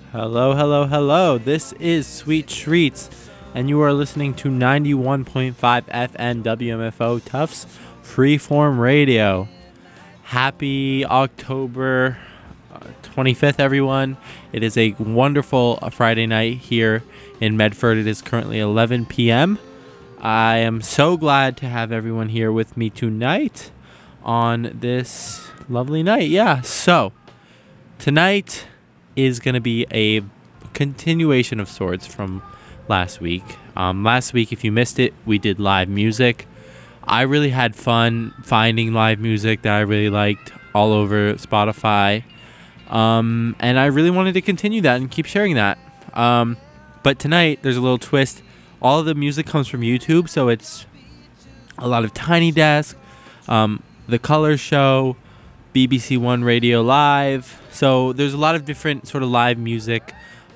Hello, hello, hello. This is Sweet Treats, and you are listening to 91.5 FM WMFO Tufts Freeform Radio. Happy October 25th, everyone. It is a wonderful Friday night here in Medford. It is currently 11 p.m. I am so glad to have everyone here with me tonight on this lovely night. Yeah, so tonight is going to be a continuation of sorts from last week. Last week, if you missed it, we did live music. I really had fun finding live music that I really liked all over Spotify. And I really wanted to continue that and keep sharing that. But tonight, there's a little twist. All of the music comes from YouTube, so it's a lot of Tiny Desk, The Color Show, BBC One Radio Live. So there's a lot of different sort of live music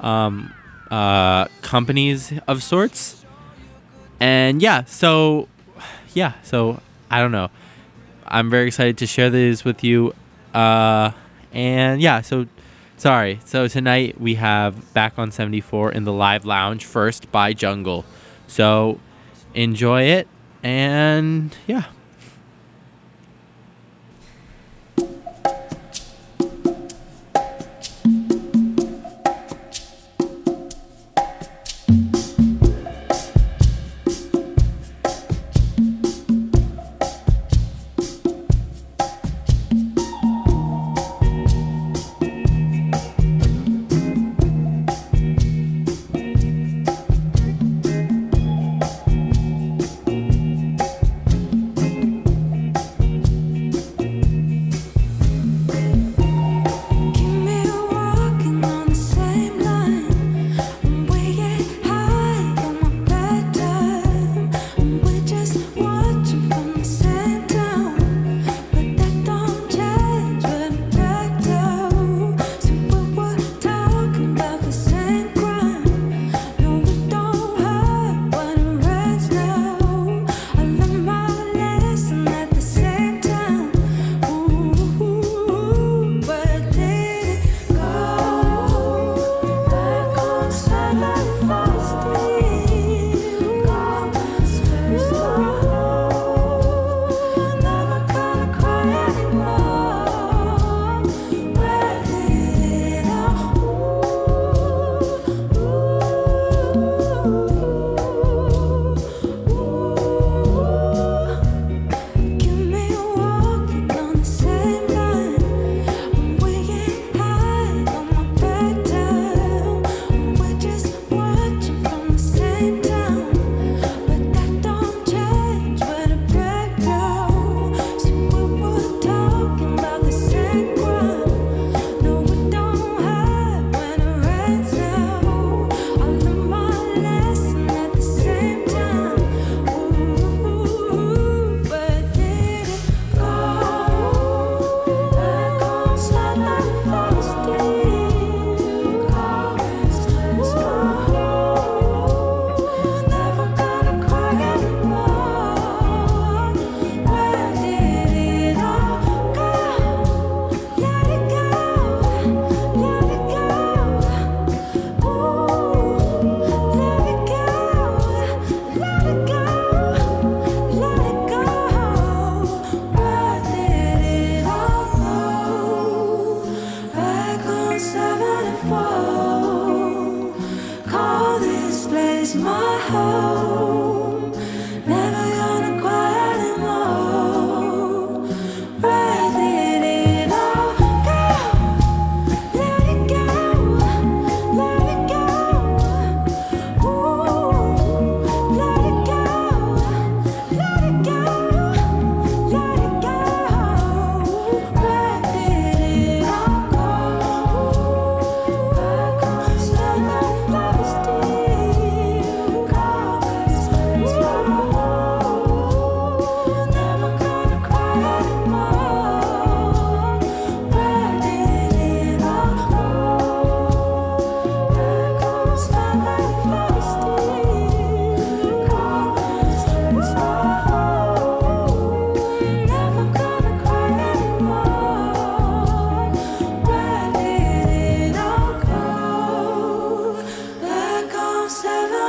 companies of sorts. And so I don't know. I'm very excited to share these with you. So tonight we have Back on 74 in the Live Lounge first by Jungle. So enjoy it, and yeah.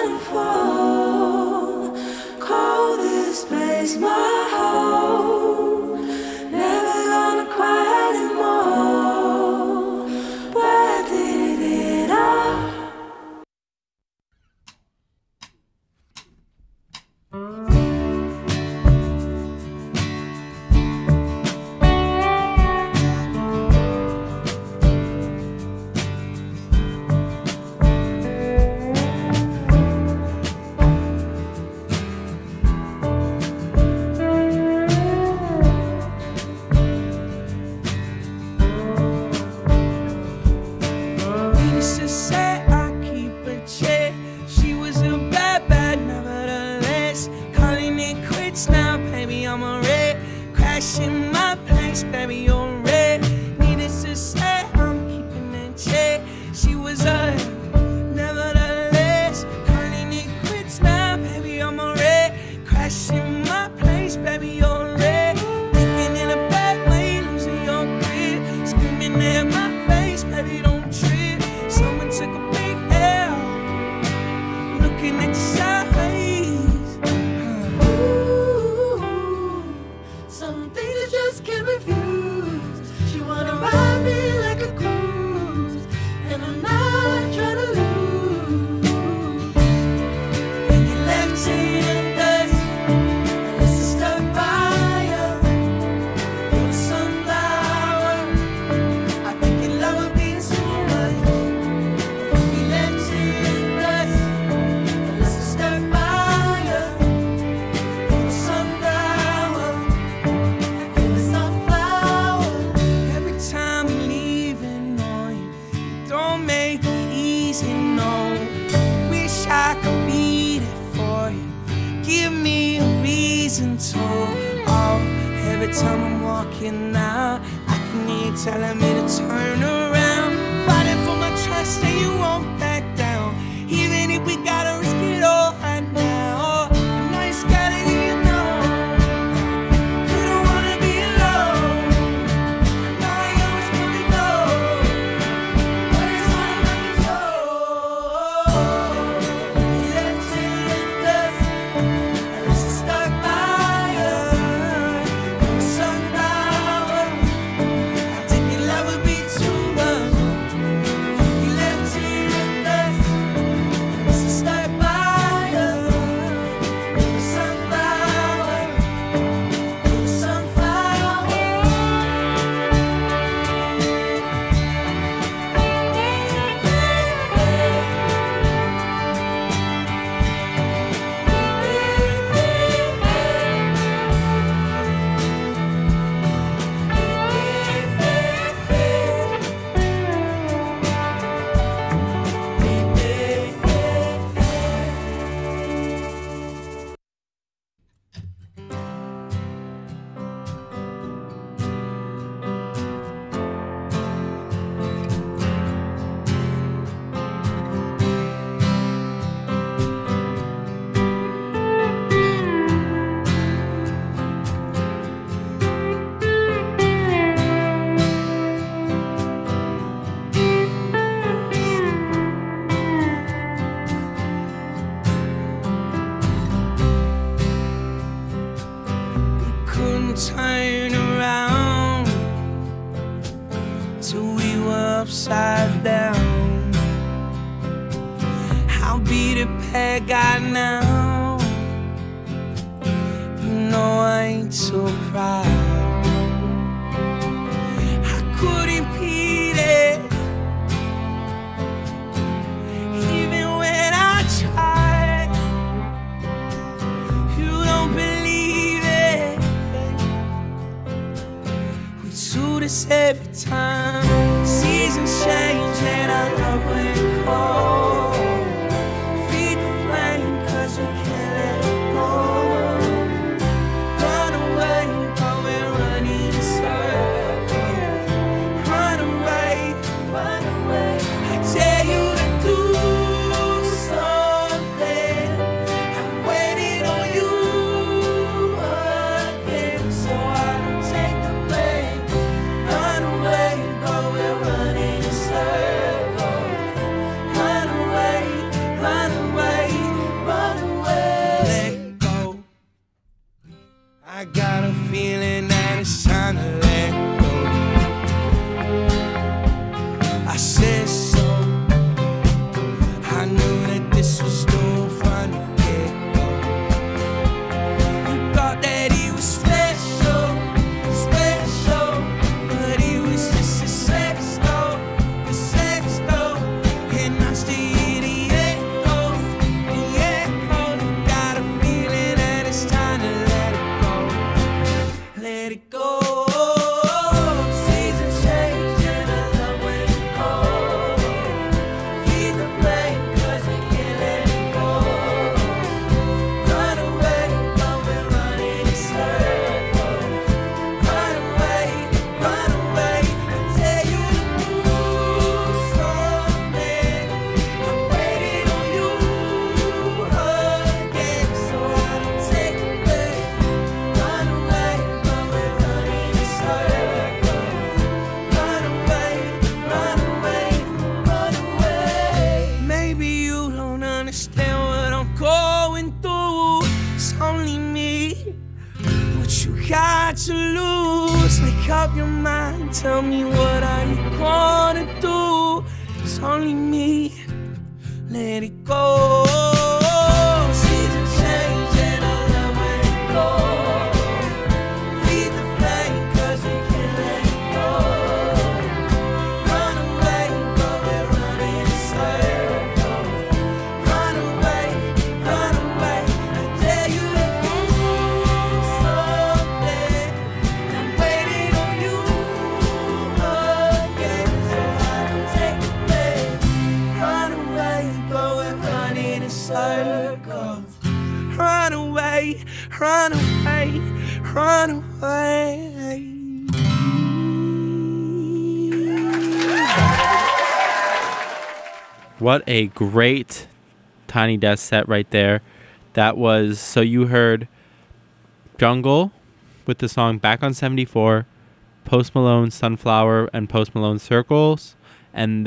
waterfall. Call this place my home. Never gonna cry anymore. Where did it all? Needless to say, I keep a check. She was a bad, bad, nevertheless. Calling it quits now, baby, I'm a wreck. Crashing my place, baby, you're red. Needless to say, I'm keeping in check. She was a nevertheless. Calling it quits now, baby, I'm a wreck. Crashing my place, baby, you're red. Thinking in a bad way, losing your grip. Screaming at my face, baby, don't trip. Someone took a big L, looking at your sideways. Ooh, some things I just can't refuse. She wanna ride me like a cruise, and I'm not trying to lose. And you left in the dust, unless it's stuck by you. You're a sunflower. I think your love would be too much. You left in the dust, unless it's stuck by you. You're a sunflower. You're a sunflower. Every time I'm leaving on you, you don't make it easy, no. Wish I could be there for you. Give me a reason to. Oh, every time I'm walking out, I can hear you telling me to turn around. Fighting for my trust and you won't back down. Even if we gotta risk it all right now. I know you're scared and you know you don't wanna be alone. I know you always wanna know, but it's all in my control. You left in the dust, unless it's stuck by you. You're a sunflower. I think your love would be too much. You left in the dust, unless it's stuck by you. You're a sunflower. You're a sunflower. We couldn't turn around till we were upside down. How beat a peg I now. You know I ain't so proud. I couldn't beat it, even when I tried. You don't believe it. We do this every time. Seasons change and our love went cold. Feed the flame 'cause we can't let it go. Run away, but we're running in circles. Run away, run away. I dare you to do something. I'm waiting on you again, so I don't take the blame. Run away. you got to lose? Make up your mind, tell me what are you gonna do? It's only me, let it go. Seasons change and I love when it goes. Feed the flame 'cause we can't let it go. Run away, but we're running in circles. Run away, I dare you to do something. I'm waiting on you again, so I don't take the blame. Run away, but we're running in circles. Run away, run away, run away. What a great Tiny Desk set right there. That was, so you heard Jungle with the song Back on 74, Post Malone Sunflower, and Post Malone Circles, and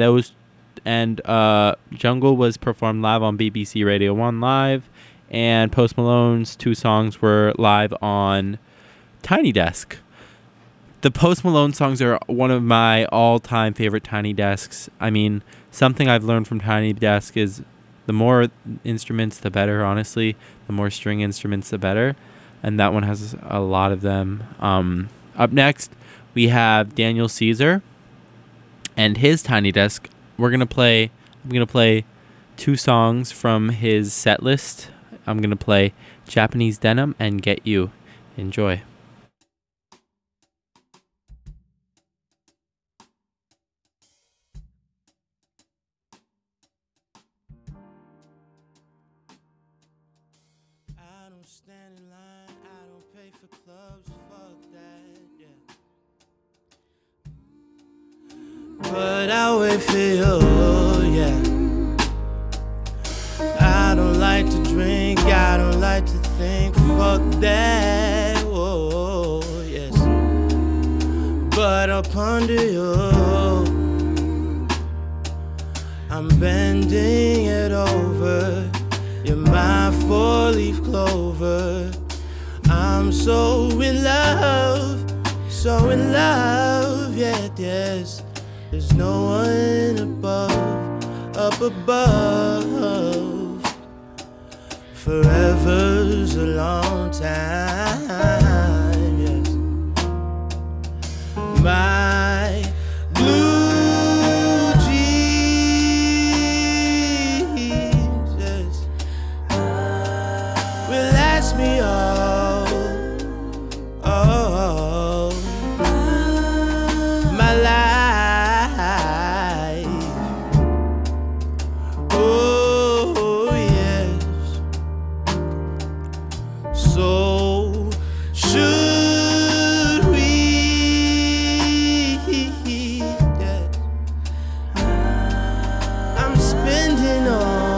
Jungle was performed live on BBC Radio 1 Live, and Post Malone's two songs were live on Tiny Desk. The Post Malone songs are one of my all-time favorite Tiny Desks. I mean, something I've learned from Tiny Desk is the more instruments, the better, honestly. The more string instruments, the better. And that one has a lot of them. Up next, we have Daniel Caesar and his Tiny Desk. I'm going to play two songs from his set list. I'm going to play Japanese Denim and Get You. Enjoy. I don't stand in line, I don't pay for clubs, fuck that, yeah. But I'll wait for you, yeah. I don't like to drink, I don't like to think, fuck that, whoa, yes. But up under you, I'm bending it over. You're my four-leaf clover. I'm so in love, yeah, yes. There's no one up above. Forever's a long time, yes. My blue jeans, yes, will last me all my life. Oh yes. So should we? Yes. I'm spending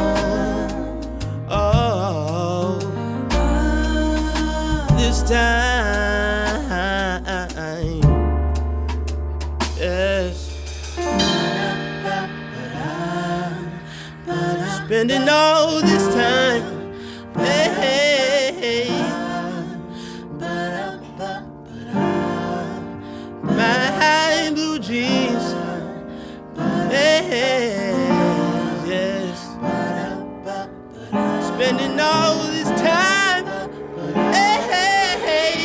all this time, yes. Spending all this time, hey. My blue jeans, hey, yes. Spending all this time, hey.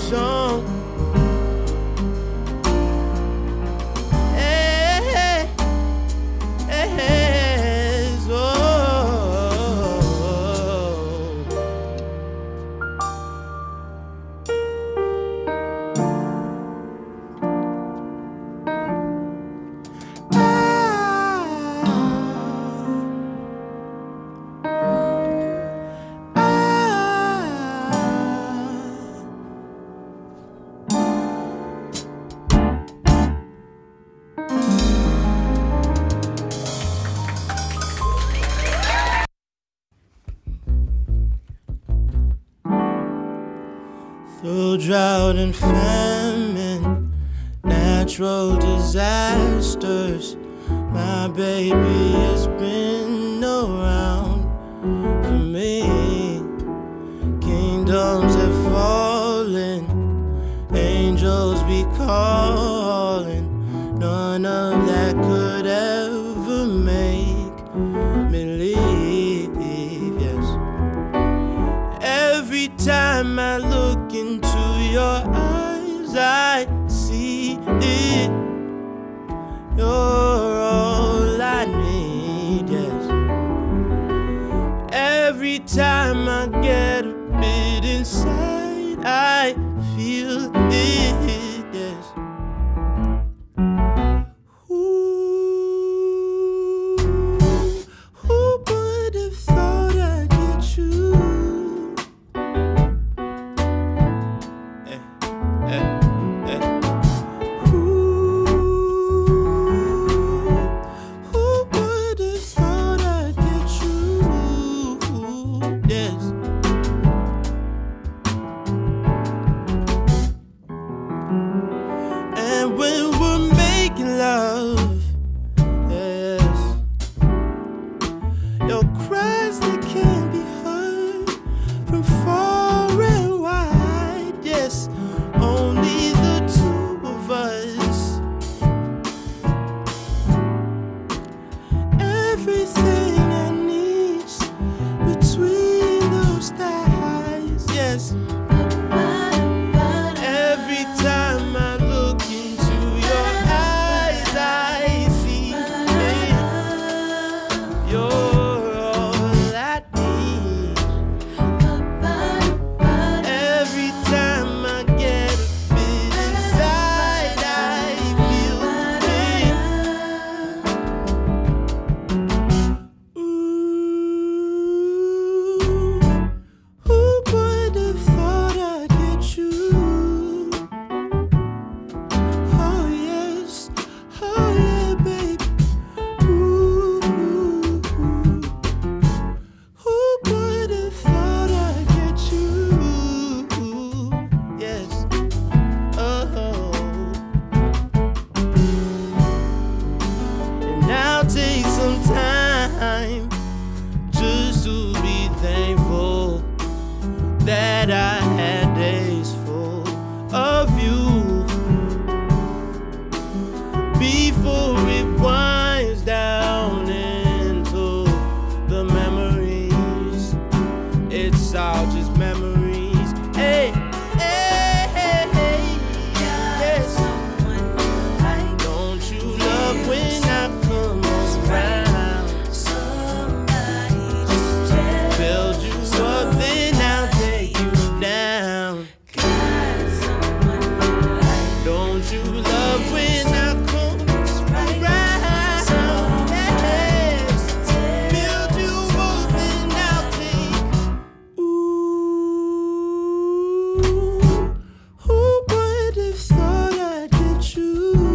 song. Hey, hey, hey, oh. Through drought and famine, natural disasters, my baby has been around for me. Kingdoms have fallen, angels be calling. None of that could ever make me leave, yes. Every time I look into your eyes, I see it. You're all I need, yes. Every time I get a bit inside, I feel it, yes. Who would have thought I'd get you? Your cries that can't be heard from far and wide. Yes, only the two of us. Everything I need's between those thighs. Yes. Every time I look into your eyes, I see it. You're take some time just to be thankful that I had days full of you before it winds down into the memories. It's all just memories. Hey, hey, hey, hey, yes. Don't you love when I come around? Build you up, then I'll take you down. Don't you love when I come around? Build you up, then I'll take. Ooh, who would have thought I'd get you?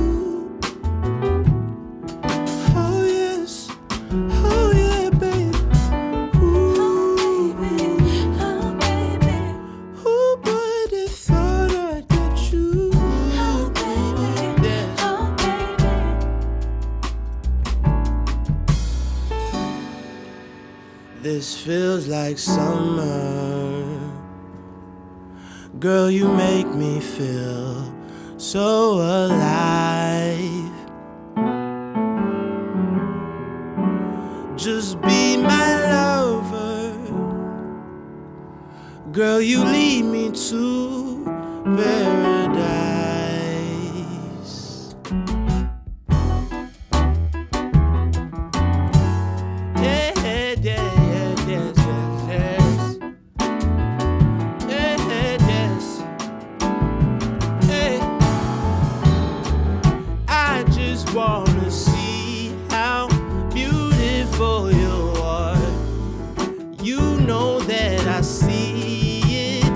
Oh yes, oh yeah, baby. Ooh, baby. Who would have thought I'd get you? Yes. This feels like summer. Girl, you make me feel so alive. Just be my lover. Girl, you lead me to paradise. Yeah, yeah, yeah, yes, yes, yes. Yeah, yes. Hey. I just wanna see how beautiful you are. You know that I see it.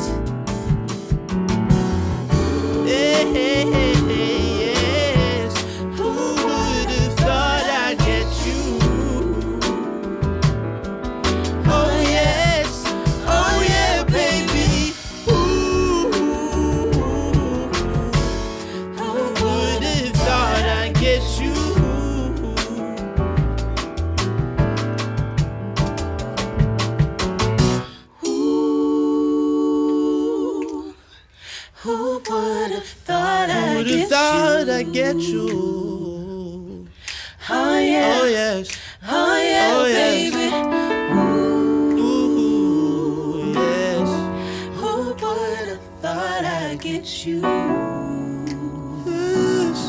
Yes. Who would have thought I'd get you? Oh yes, oh yeah, baby. Ooh. Who would have thought I'd get you? Ooh, who would have thought I'd Would get have thought you? I'd get you? Oh yeah, Oh yes, oh yeah, oh, yes. baby. Ooh, ooh yes. who would have thought I'd get you? Yes.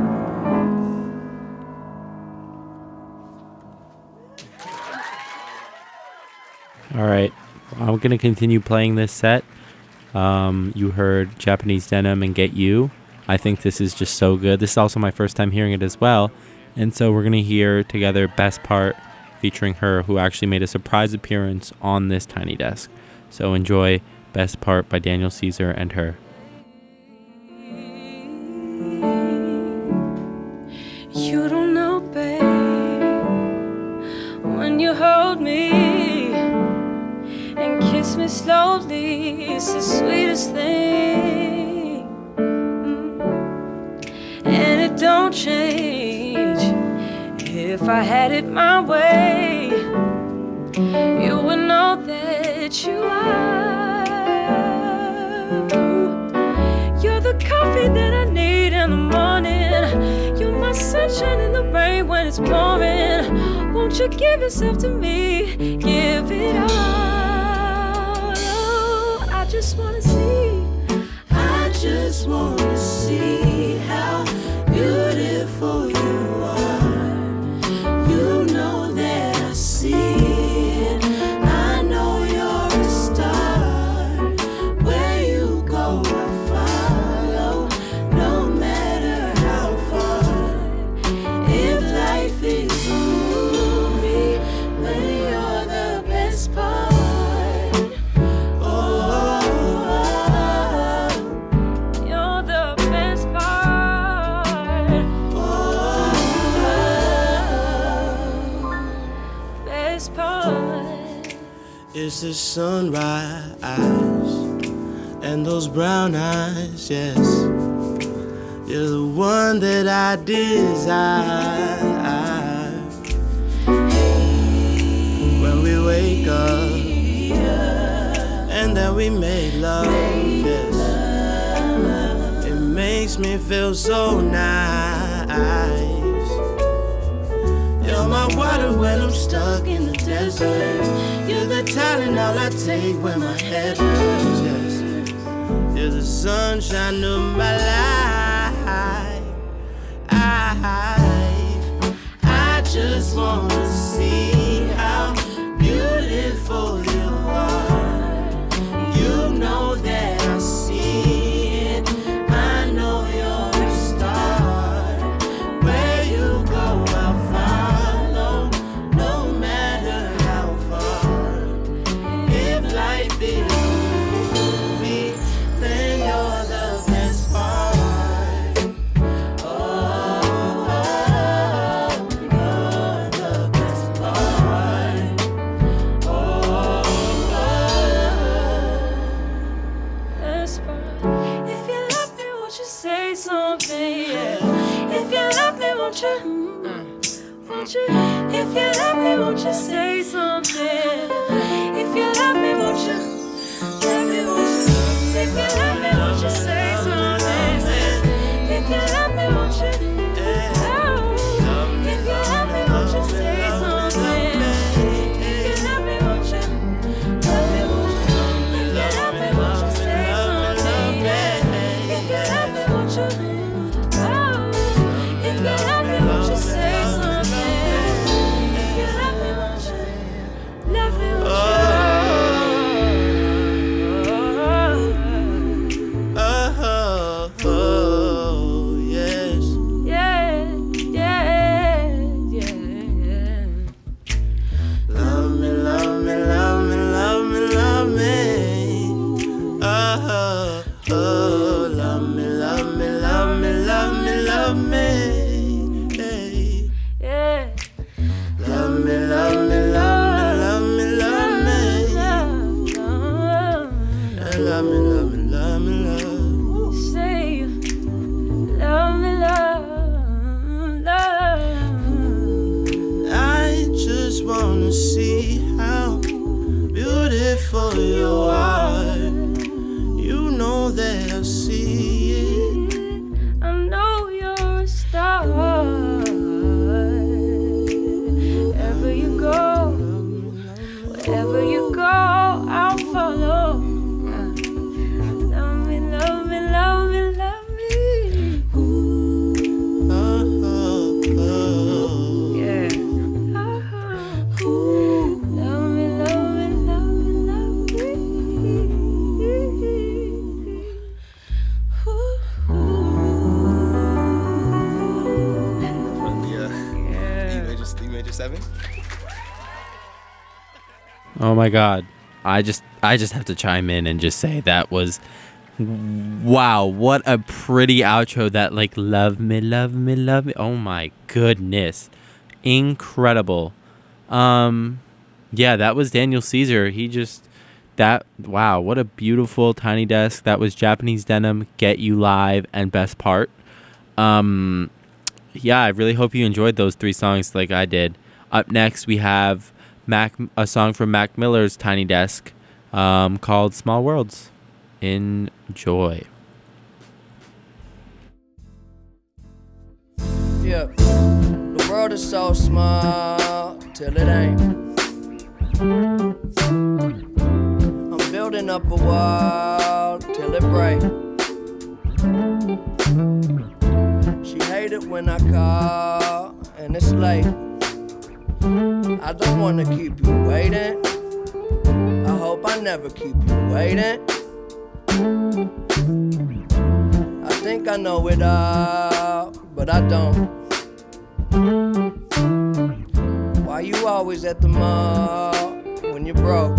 All right, I'm gonna continue playing this set. You heard Japanese Denim and Get You. I think this is just so good. This is also my first time hearing it as well. And so we're gonna hear together Best Part featuring her, who actually made a surprise appearance on this Tiny Desk. So enjoy Best Part by Daniel Caesar and her. You don't know, babe, when you hold me and kiss me slowly, it's the sweetest thing. And it don't change. If I had it my way, you would know that you are. You're the coffee that I need in the morning. You're my sunshine in the rain when it's pouring. Won't you give yourself to me? Give it all. Oh, I just wanna see. I just wanna see how beautiful you are. You know that I see it. I know you're a star. Where you go, I follow, no matter how far. If life is a movie, then you're the best part. Oh, You're the best part. Best part. It's the sunrise and those brown eyes, yes. You're the one that I desire. When we wake up and then we make love, yes. It makes me feel so nice. You're my water when I'm stuck in the desert. You're the Tylenol I take when my head hurts, yes. You're the sunshine of my life. I just wanna see how beautiful you are. You know that I see it. I know you're a star. Where you go, I'll follow, no matter how far. If life is a movie, then you're the best part. Oh, you're the best part. Oh, Best part. If you love me, won't you say something? Yeah. If you love me, won't you? Won't you? If you love me, won't you say something? If you love me, won't you? Love me, won't you? If you love me, won't you say something? If you love me, won't you? Oh. If you love me, won't you say something? If you love me, won't you? Love me, won't you? If you love me, won't you say something? Oh my God. I just have to chime in and just say that was, wow, what a pretty outro. That like, love me, love me, love me. Oh my goodness. Incredible. Yeah, that was Daniel Caesar. Wow, what a beautiful Tiny Desk. That was Japanese Denim, Get You Live, and Best Part. Yeah, I really hope you enjoyed those 3 songs like I did. Up next, we have a song from Mac Miller's Tiny Desk called Small Worlds. Enjoy. Yeah, the world is so small till it ain't. I'm building up a wall till it break. She hate it when I call and it's late. I don't wanna keep you waiting. I hope I never keep you waiting. I think I know it all, but I don't. Why you always at the mall when you're broke?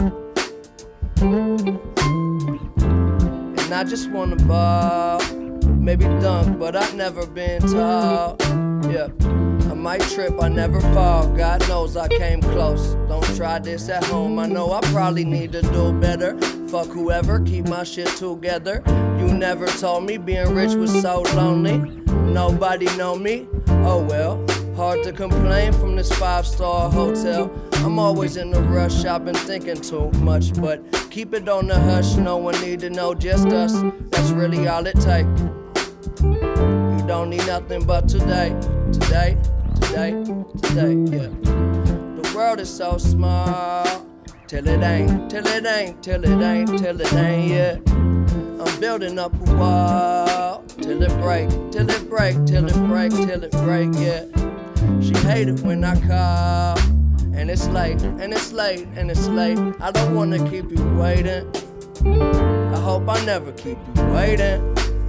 And I just wanna ball, maybe dunk, but I've never been tall. Yeah, I might trip, I never fall. God knows I came close. Don't try this at home. I know I probably need to do better. Fuck whoever, keep my shit together. You never told me being rich was so lonely. Nobody know me. Oh well. Hard to complain from this 5-star hotel. I'm always in a rush, I've been thinking too much. But keep it on the hush, no one need to know, just us. That's really all it take. You don't need nothing but today, today, today, today, yeah. The world is so small, till it ain't, till it ain't, till it ain't, till it ain't, yeah. I'm building up a wall, till it break, till it break, till it break, till it break, yeah. She hate it when I call, and it's late, and it's late, and it's late. I don't wanna keep you waiting. I hope I never keep you waiting.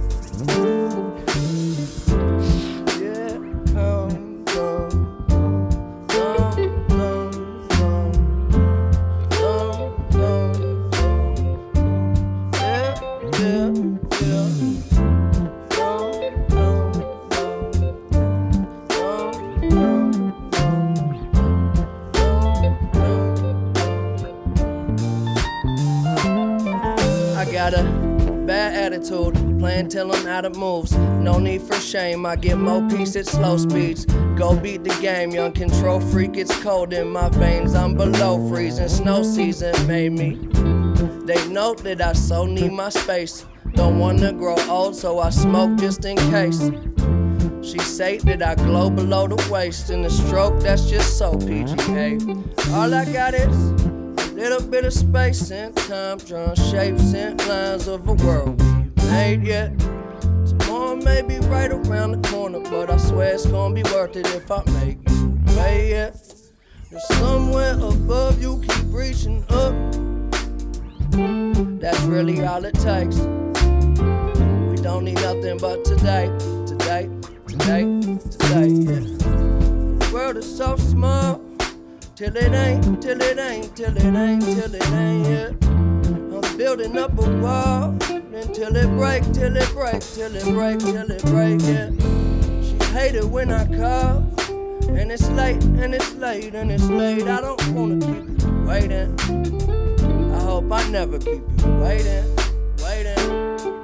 Yeah, got a bad attitude, playing till I'm out of moves. No need for shame, I get more peace at slow speeds. Go beat the game, young control freak. It's cold in my veins, I'm below freezing. Snow season made me. They know that I so need my space. Don't wanna grow old, so I smoke just in case. She say that I glow below the waist. In the stroke, that's just so PGA. All I got is little bit of space and time, drawing shapes and lines of a world we made yet. Tomorrow may be right around the corner, but I swear it's gonna be worth it if I make you pay it. There's somewhere above you, keep reaching up. That's really all it takes. We don't need nothing but today, today, today, today, yeah. The world is so small. Till it ain't, till it ain't, till it ain't, till it ain't, yeah. I'm building up a wall, until it break, till it break, till it break, till it break, yeah. She hate it when I call, and it's late, and it's late, and it's late. I don't wanna keep you waiting. I hope I never keep you waiting, waiting.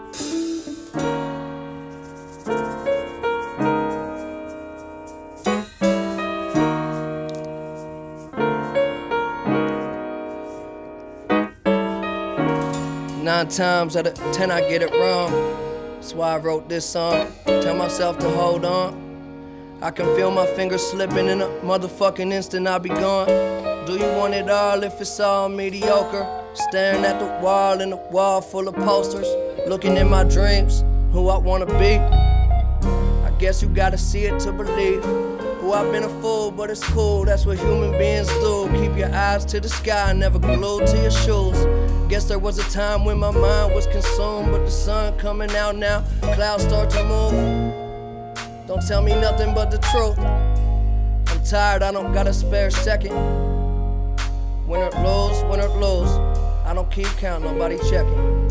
Nine times out of 10 I get it wrong. That's why I wrote this song. Tell myself to hold on. I can feel my fingers slipping in a motherfucking instant I'll be gone. Do you want it all if it's all mediocre? Staring at the wall and the wall full of posters. Looking in my dreams, who I wanna be. I guess you gotta see it to believe. Who I've been a fool, but it's cool, that's what human beings do. Keep your eyes to the sky, never glued to your shoes. Guess there was a time when my mind was consumed, but the sun coming out now, clouds start to move. Don't tell me nothing but the truth. I'm tired, I don't got a spare second. Win or lose, win or lose. I don't keep count, nobody checking.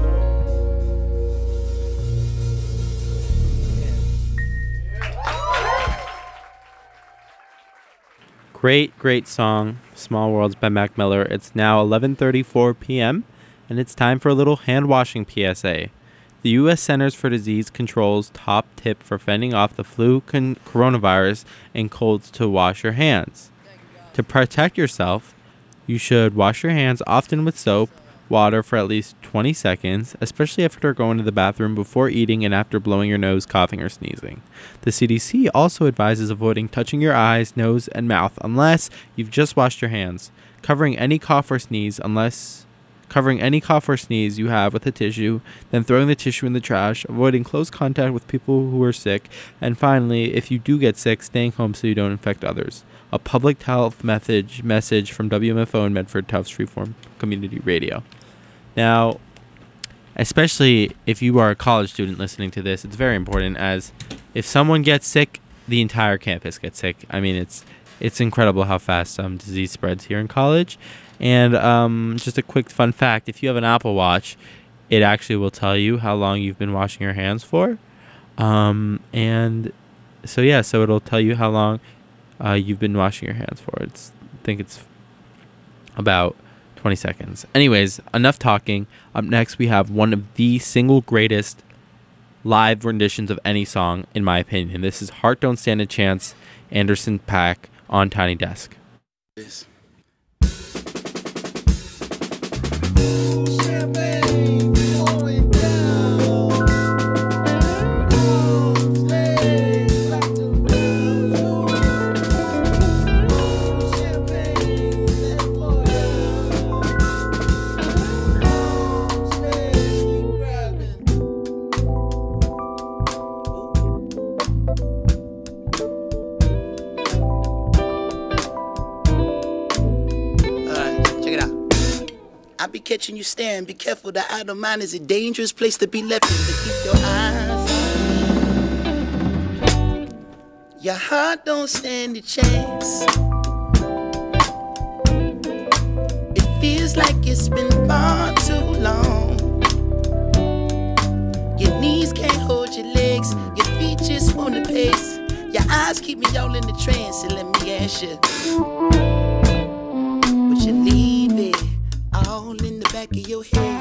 Great song, Small Worlds by Mac Miller. It's now 11:34 p.m. and it's time for a little hand washing PSA. The U.S. Centers for Disease Control's top tip for fending off the flu coronavirus and colds to wash your hands. To protect yourself, you should wash your hands often with soap, water for at least 20 seconds, especially after going to the bathroom, before eating, and after blowing your nose, coughing, or sneezing. The CDC also advises avoiding touching your eyes, nose, and mouth unless you've just washed your hands. Covering any cough or sneeze you have with a tissue, then throwing the tissue in the trash, avoiding close contact with people who are sick, and finally, if you do get sick, staying home so you don't infect others. A public health message from WMFO and Medford Tufts Freeform Community Radio. Now, especially if you are a college student listening to this, it's very important, as if someone gets sick, the entire campus gets sick. I mean, it's incredible how fast disease spreads here in college. And just a quick fun fact, if you have an Apple Watch, it actually will tell you how long you've been washing your hands for. And so it'll tell you how long you've been washing your hands for. I think it's about 20 seconds. Anyways, enough talking. Up next, we have one of the single greatest live renditions of any song, in my opinion. This is Heart Don't Stand a Chance, Anderson .Paak on Tiny Desk. Yes. I be catching you staring, be careful, the idle mind is a dangerous place to be left in, to keep your eyes on. Your heart don't stand a chance. It feels like it's been far too long. Your knees can't hold your legs, your feet just wanna pace. Your eyes keep me all in the trance, and let me ask you, would you leave it all in the back of your head?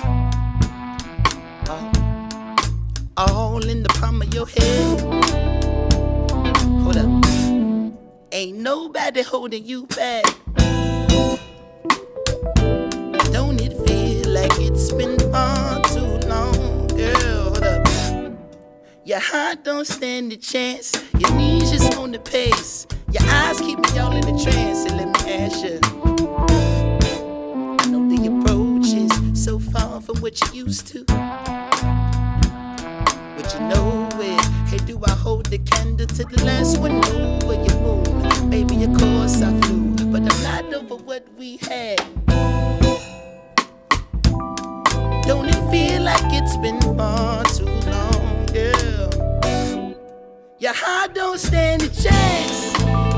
All in the palm of your head. Hold up. Ain't nobody holding you back. Don't it feel like it's been far too long, girl? Hold up. Your heart don't stand a chance. Your knees just on the pace. Your eyes keep me all in the trance, and let me ask you, the approach is so far from what you used to. But you know it. Hey, do I hold the candle to the last one over your moon? Baby, of course I flew, but I'm not over what we had. Don't it feel like it's been far too long, girl? Your heart don't stand a chance.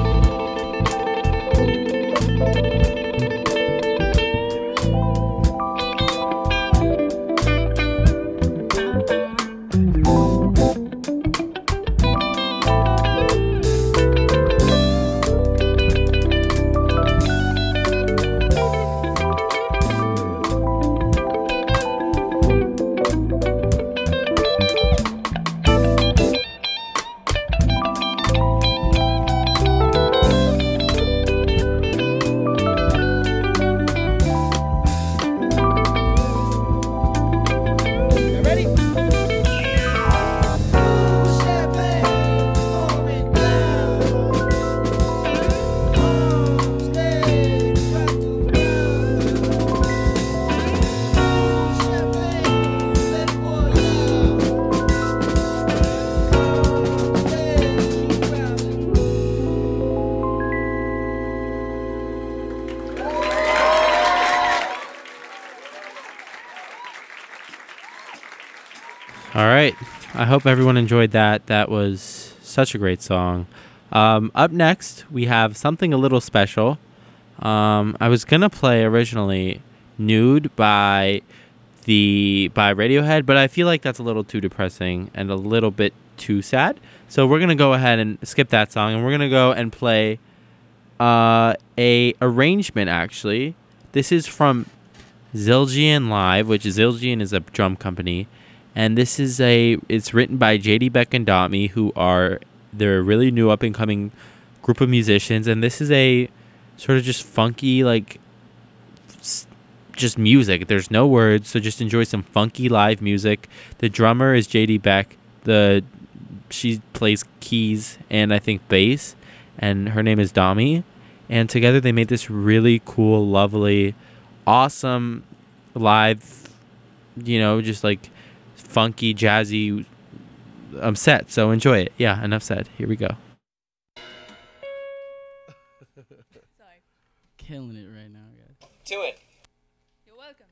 All right. I hope everyone enjoyed that. That was such a great song. Up next, we have something a little special. I was gonna play originally "Nude" by Radiohead, but I feel like that's a little too depressing and a little bit too sad. So we're gonna go ahead and skip that song, and we're gonna go and play a arrangement. Actually, this is from Zildjian Live, which is Zildjian is a drum company, and it's written by JD Beck and Dami, they're a really new up and coming group of musicians, and this is a sort of just funky, like just music. There's no words, so just enjoy some funky live music. The drummer is JD Beck. She plays keys and I think bass, and her name is Dami. And together they made this really cool, lovely, awesome live, just like funky, jazzy set. So enjoy it. Yeah, enough said. Here we go. Sorry. Killing it right now, guys. To it. You're welcome.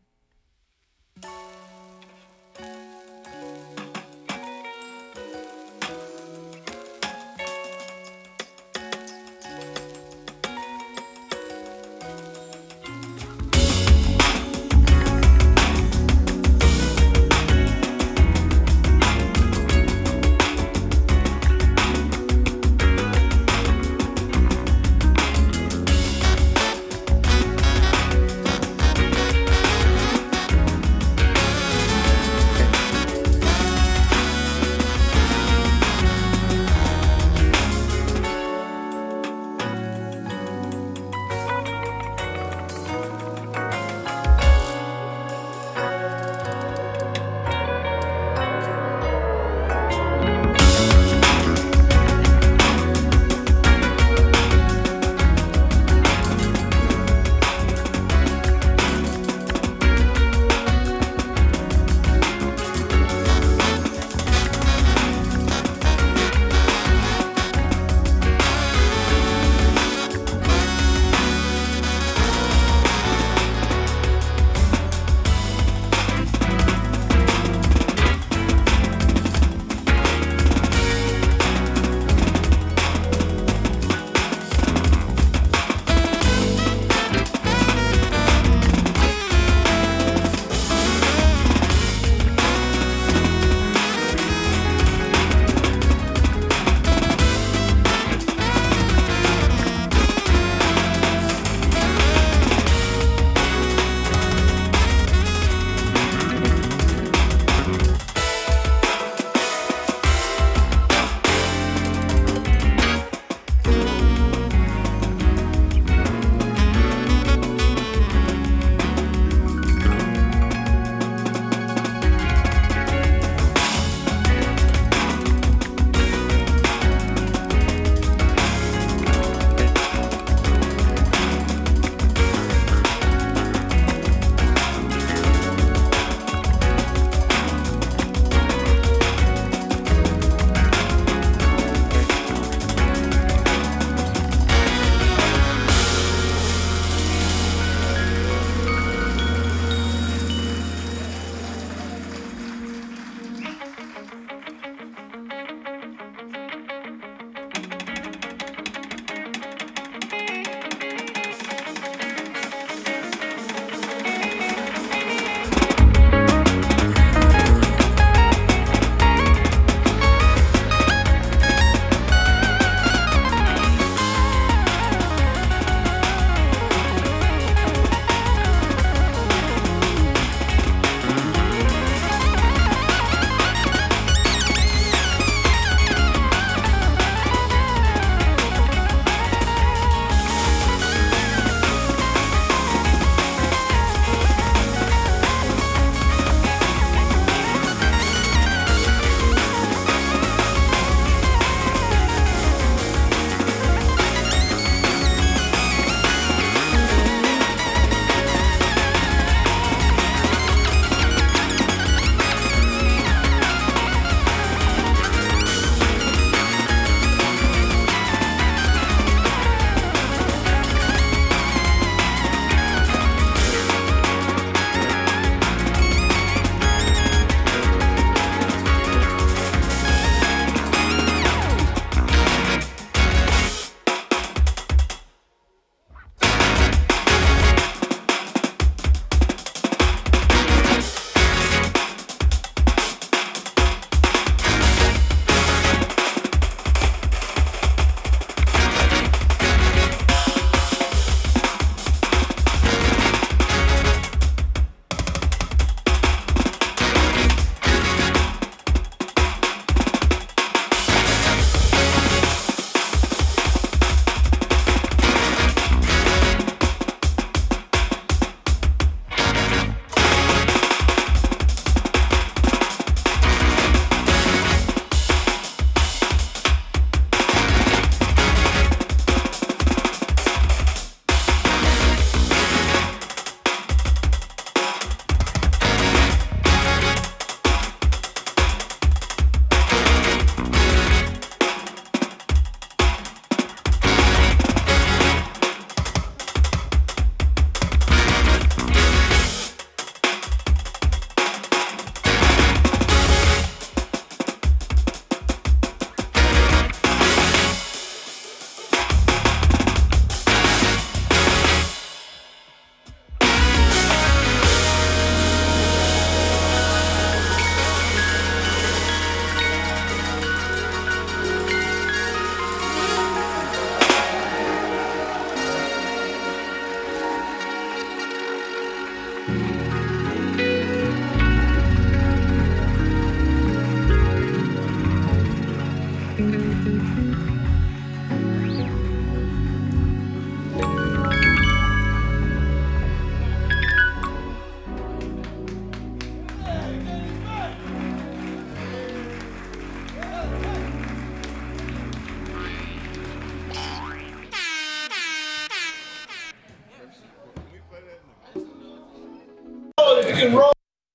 and roll.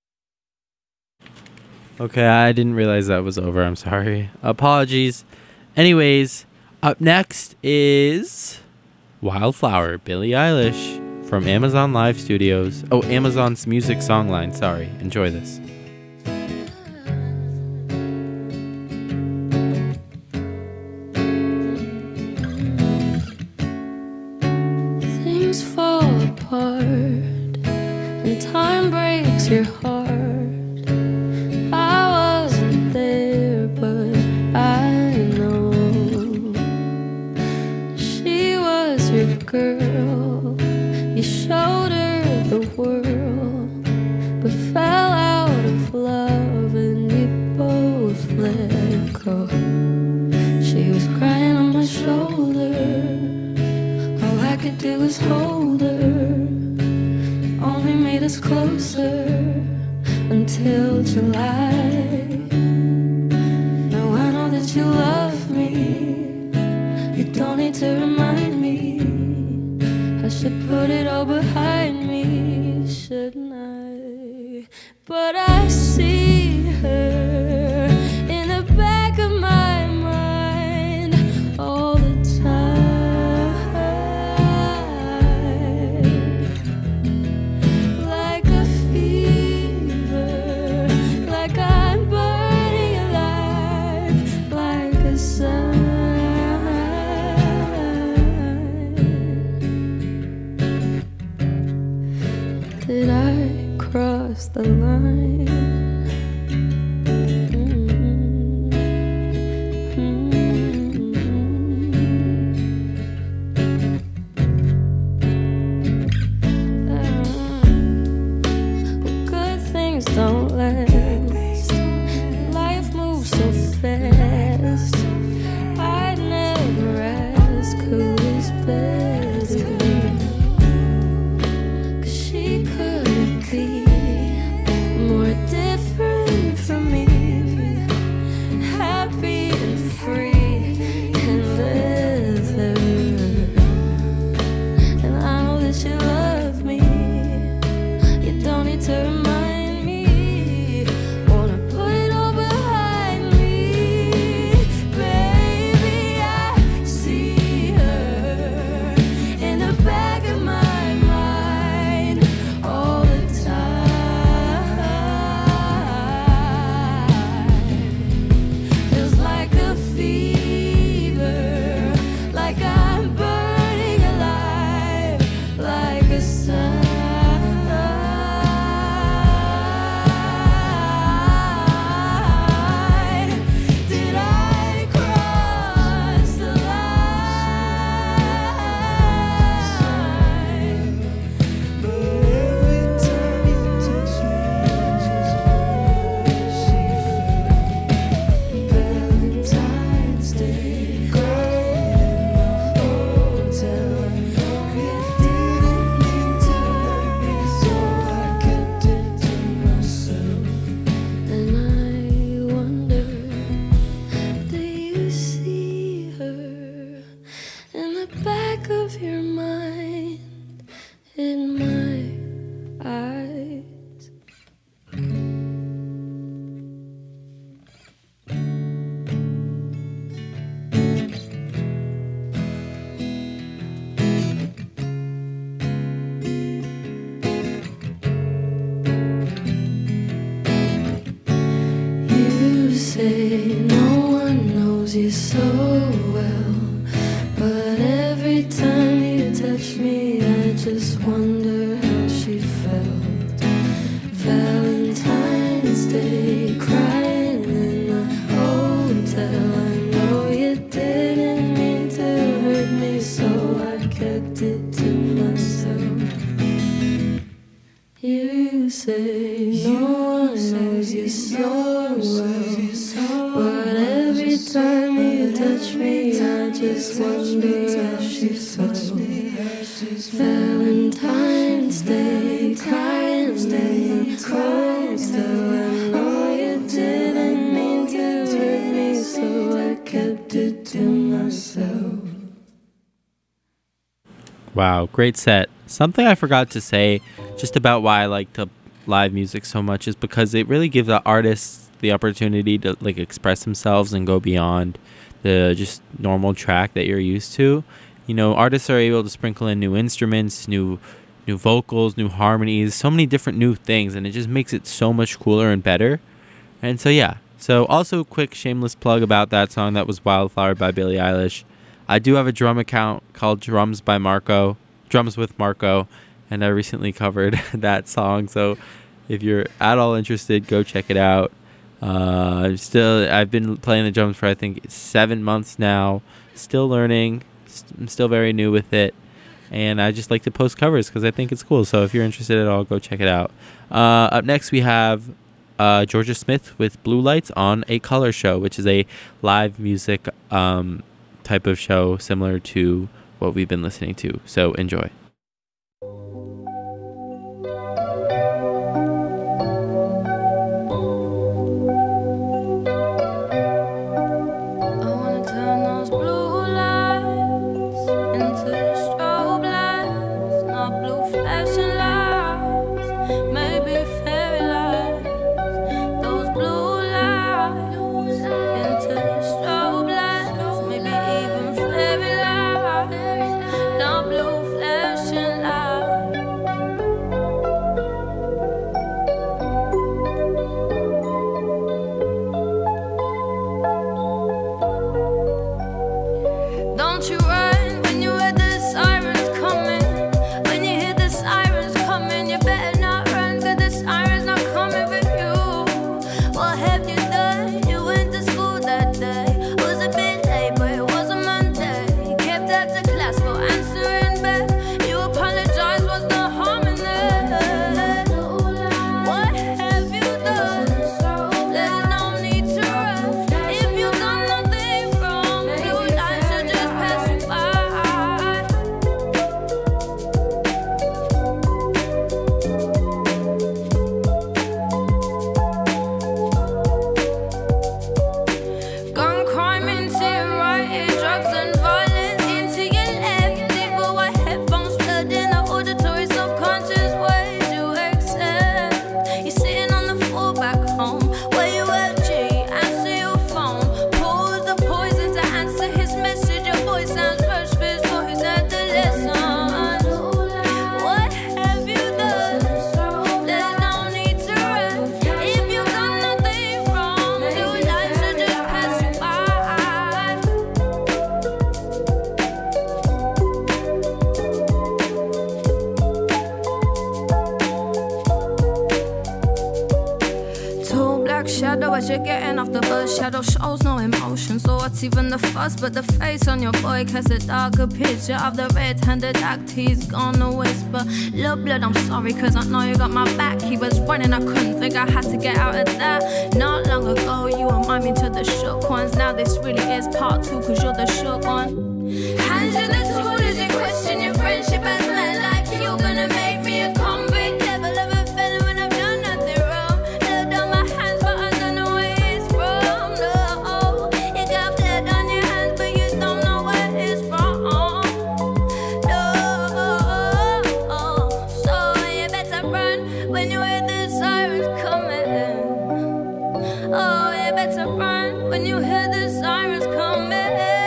Okay, I didn't realize that was over. I'm sorry. Apologies. Anyways, up next is Wildflower, Billie Eilish from Amazon Live Studios. Oh, Amazon's Music Songline. Sorry. Enjoy this. Things fall apart and time breaks your heart. I wasn't there, but I know she was your girl. You showed her the world, but fell out of love and you both let go. She was crying on my shoulder. All I could do was hold her. Only made us closer until July. Now I know that you love me. You don't need to remind me. I should put it all behind me, shouldn't I? But I see her in the back of my mind all the time, like a fever, like I'm burning alive, like a sign. Did I cross the line? Well, good things don't last. Life moves so fast. I'd never ask who is better, 'cause she couldn't be more different from me. Happy and free and leather. And I know that you love me. You don't need to remind me. Wanna put it all behind me. Baby, I see her in the back of my mind all the time. Feels like a fever, like I'm burning alive, like a sign. Did I cross the line? But every time you touch me, she felt Valentine's Day, crying in the hotel. You didn't mean to hurt me, so I kept it to myself. And I wonder, do you see her in the back of your mind, in my eyes? You say no one knows you so well, but every time you touch me, I just wonder how she felt. Valentine's Day, crying in the hotel. I know you didn't mean to hurt me, so I kept it to myself. You say no one knows you so well, but every time you touch me, I just wonder how she felt. Valentine's Day, crying in the hotel. I know you didn't mean to hurt me, so I kept it to myself. Wow, great set. Something I forgot to say just about why I like to live music so much is because it really gives the artists the opportunity to like express themselves and go beyond the just normal track that you're used to. You know, artists are able to sprinkle in new instruments, new vocals, new harmonies, so many different new things, and it just makes it so much cooler and better. And so yeah. So also quick shameless plug about that song that was Wildflower by Billie Eilish. I do have a drum account called Drums with Marco, and I recently covered that song. So if you're at all interested, go check it out. I've been playing the drums for I think 7 months now. Still learning. I'm still very new with it, and I just like to post covers because I think it's cool. So if you're interested at all, go check it out. Up next we have Georgia Smith with Blue Lights on A Color Show, which is a live music type of show similar to what we've been listening to. So enjoy. as you're getting off the bus. Shadow shows no emotion, so what's even the fuss? But the face on your boy casts a darker picture of the red-handed act he's gonna whisper. Lil' blood, I'm sorry, cause I know you got my back. He was running, I couldn't think I had to get out of that. Not long ago, you remind me to the shook ones. Now this really is part two, cause you're the shook one. Hands to the tool as you question your friendship as men like you gonna make me a convict. Level of a felon when I've done nothing wrong. Blood on my hands, but I don't know where it's from. No, you got blood on your hands, but you don't know where it's from. No, so you better run when you hear the sirens coming. Oh, you better run when you hear the sirens coming.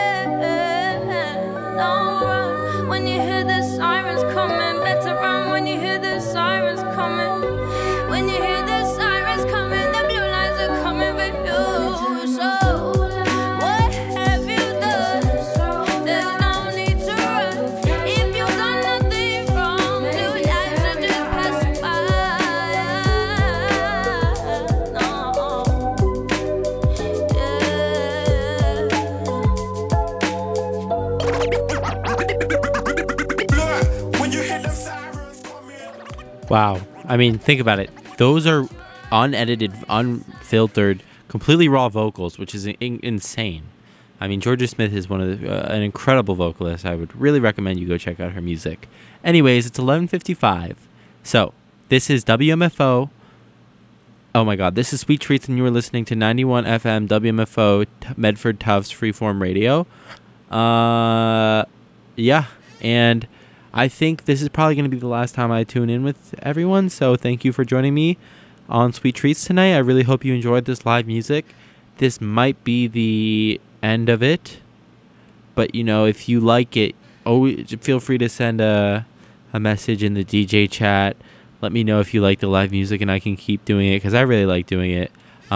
Don't run when you hear the sirens coming. Better run when you hear the sirens coming. When you hear the sirens coming, the blue lines are coming for you. So what have you done? There's no need to run. If you've done nothing wrong, blue lines are just passing by. Wow. I mean, think about it. Those are unedited, unfiltered, completely raw vocals, which is insane. I mean, Georgia Smith is one of an incredible vocalist. I would really recommend you go check out her music. Anyways, it's 11:55. So, this is WMFO. Oh my God, this is Sweet Treats, and you were listening to 91 FM WMFO Medford Tufts Freeform Radio. Yeah, and I think this is probably going to be the last time I tune in with everyone. So thank you for joining me on Sweet Treats tonight. I really hope you enjoyed this live music. This might be the end of it. But, you know, if you like it, always feel free to send a message in the DJ chat. Let me know if you like the live music and I can keep doing it because I really like doing it.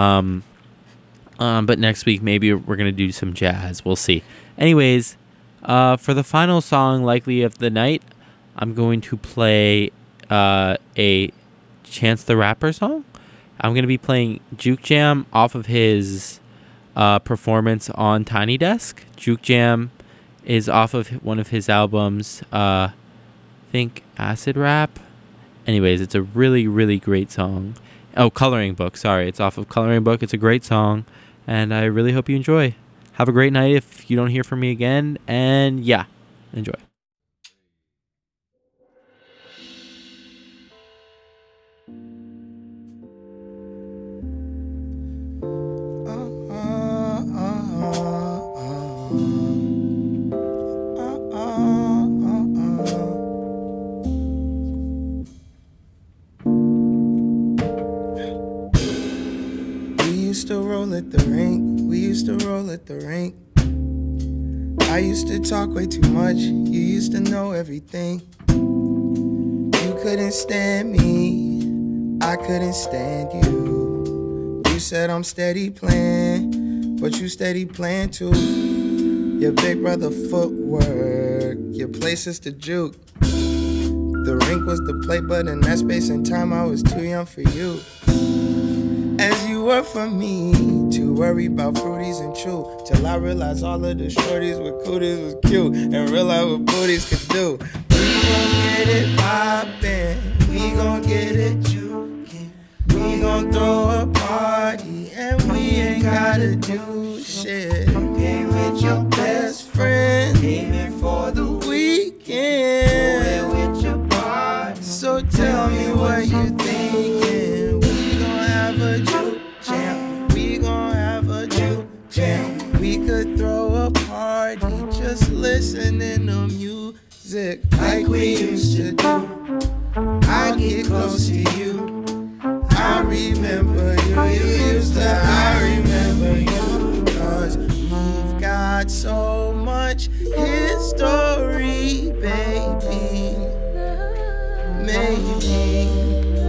But next week, maybe we're going to do some jazz. We'll see. Anyways, for the final song, likely of the night, I'm going to play a Chance the Rapper song. I'm going to be playing Juke Jam off of his performance on Tiny Desk. Juke Jam is off of one of his albums, I think Acid Rap. Anyways, it's a really, really great song. Oh, Coloring Book. Sorry, it's off of Coloring Book. It's a great song, and I really hope you enjoy. Have a great night if you don't hear from me again, and yeah, enjoy. Roll at the rink. We used to roll at the rink. I used to talk way too much. You used to know everything. You couldn't stand me. I couldn't stand you. You said I'm steady playing, but you steady playing too. Your big brother footwork, your place is the juke. The rink was the play, but in that space and time I was too young for you. As you were for me, to worry about fruities and chew. Till I realized all of the shorties with cooties was cute. And realized what booties could do. We gon' get it poppin'. We gon' get it jukin'. We gon' throw a party. And we ain't gotta do shit. Came with your best friend. Came in for the weekend. With your party. So tell me what you thinking. A juke jam. We gon' have a juke jam. We could throw a party just listening to music like we used to do. I get close to you. I remember you. You used to. I remember you. Cause we've got so much history, baby. Maybe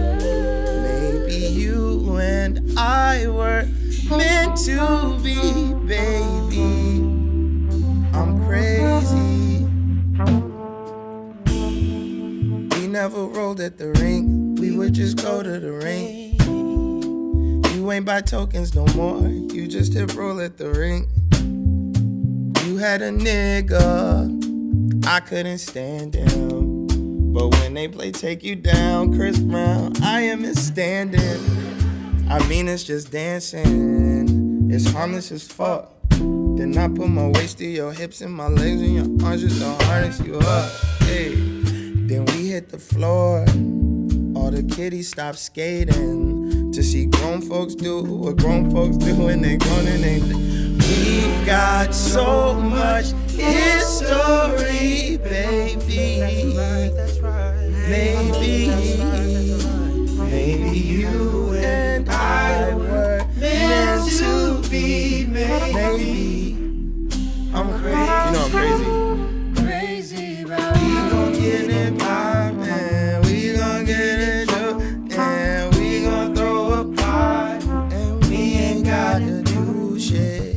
you and I were meant to be, baby. I'm crazy. We never rolled at the rink. We would just go to the rink. You ain't buy tokens no more. You just hit roll at the rink. You had a nigga. I couldn't stand him. But when they play Take You Down, Chris Brown, I am standing. I mean, it's just dancing. It's harmless as fuck. Then I put my waist to your hips and my legs and your arms just to harness you up. Hey. Then we hit the floor. All the kiddies stop skating to see grown folks do what grown folks do when they grown and they. We've got so much history, baby. That's right. Maybe you and I were meant to be. Maybe I'm crazy. You know I'm crazy. Crazy about you. We gon' get it poppin'. We gon' get it juke, and we gon' throw a party, and we ain't gotta do shit.